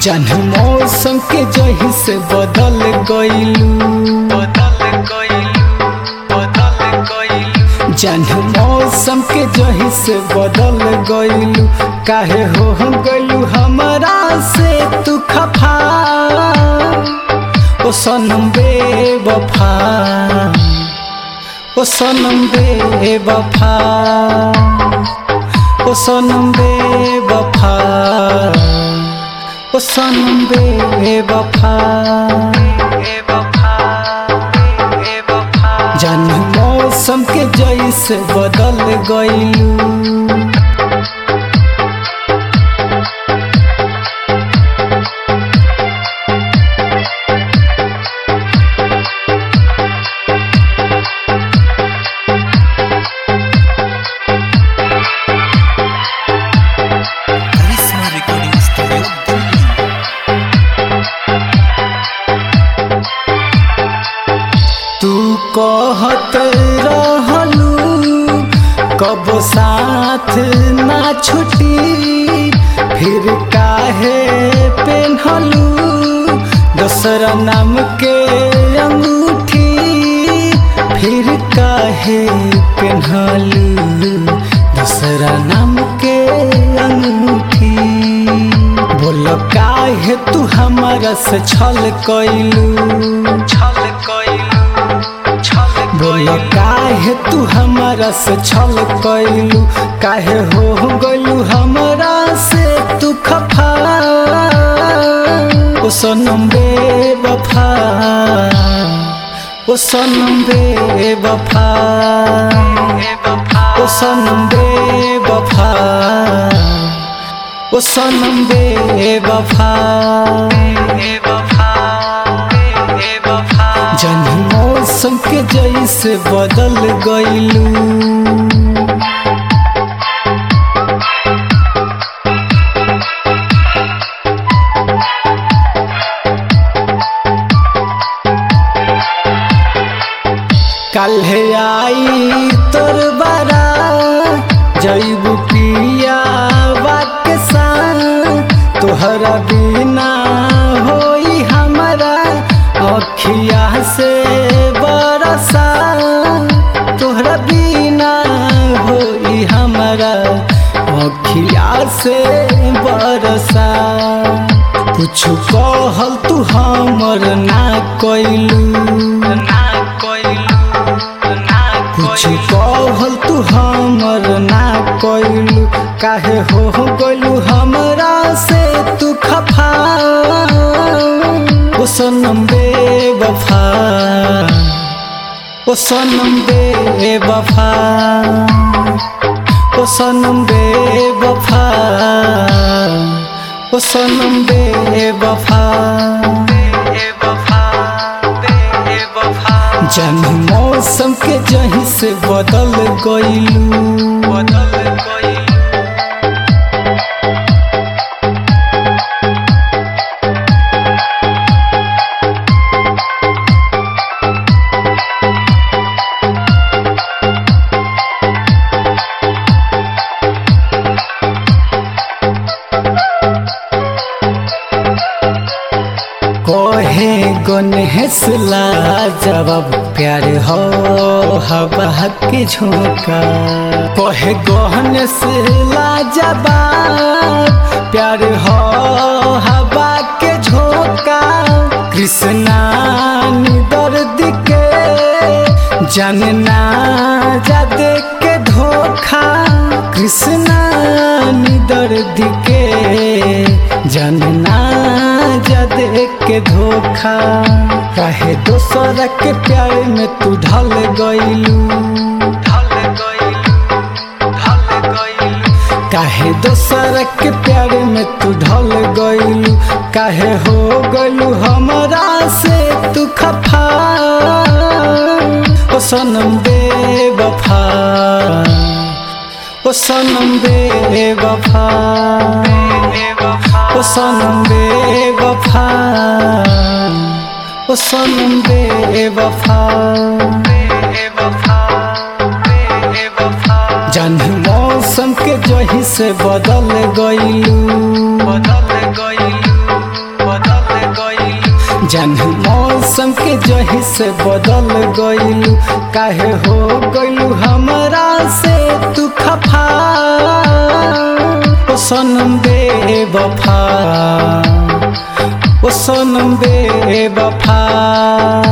जन मौसम के जही से बदल गइलू जन मौसम के जही से बदल गइलू काहे हो गइलू हमरा से तू खफा ओ सनम बेवफा ओ सनम बेवफा ओ सनम बेवफा ओ सनम बेवफा जन मौसम के जैसे बदल गइलू कहत रहलू कब साथ ना छुटी फिर काहे पेन्हलू दूसरा नाम के अंगूठी फिर काहे पेन्हलू दूसरा नाम के अंगूठी बोलो काहे तू हमारा से छल कइलू बोलो काहे तू हमारा से छल कइलू काहे हो गइलू हमरा से तू खफा ओ सनम बेवफा ओ सनम बेवफा ओ सनम बेवफा ओ सनम बेवफा जन मौसम के जैसे बदल गइलू काल्हे आई तोर बारा जइबू पियावा के साथ तोहरा बिना होई हमरा अखिया से बरसा तोहरा बिना होई हमरा अखिया से बरसा कुछ कहल तू हमर ना कइलू कुछ कहल तू हमर ना कइलू काहे हो गइलू हमरा से तू खफा ओ सनम बेवफा ओ सनम बेवफा ओ सनम बेवफा ओ सनम बेवफा जन मौसम के जही से बदल गइलू कहे गणेशला जवाब प्यार हो हवा के झोंका कहे गणेशला जवाब प्यार हो हवा के झोंका कृष्णा दर्द के जानना जादे के धोखा कृष्णा दर्द के जानना जादे के धोखा काहे दोसरा के प्यार में तू ढल गइलू काहे दोसरा के प्यार में तू ढल गइलू काहे हो गइलू हमरा से तू खफा ओ सनम बेवफा ओ सनम बेवफा ओ सनम बेवफा ओ सनम बेवफा जन मौसम के जही से बदल गइलू जान मौसम के जही से बदल गइलू काहे हो गइलू हमरा से तू खफा ओ सनम बेवफा ओ सनम बेवफा।